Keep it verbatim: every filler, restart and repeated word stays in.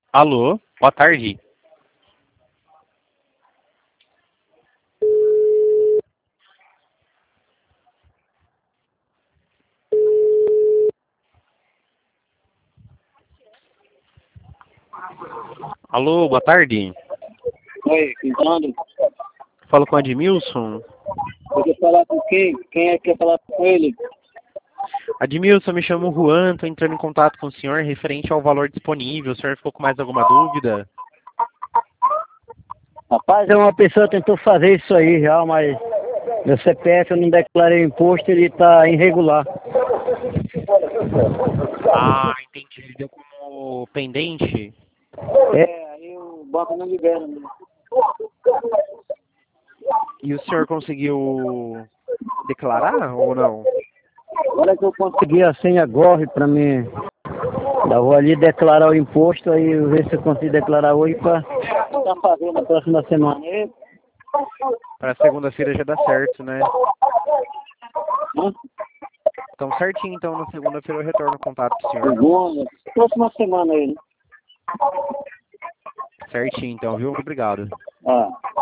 Alô, boa tarde. Alô, boa tarde. Oi, Fernando. Falo com o Admilson. Você quer falar com quem? Quem é que quer falar com ele? Admilson, me chamo Juan, estou entrando em contato com o senhor referente ao valor disponível. O senhor ficou com mais alguma dúvida? Rapaz, é uma pessoa que tentou fazer isso aí já, mas meu C P F eu não declarei o imposto, ele está irregular. Ah, entendi. Ele deu como pendente? É, aí o banco não libera, né? E o senhor conseguiu declarar ou não? Agora que eu consegui a senha Gorre para mim, eu vou ali declarar o imposto, aí eu ver se eu consigo declarar hoje para estar fazendo na próxima semana. E, Para segunda-feira já dá certo, né? hã? Então, certinho, então, na segunda-feira eu retorno o contato com o senhor. Segunda, próxima semana aí, né? Certinho, então, viu? Muito obrigado. Ah.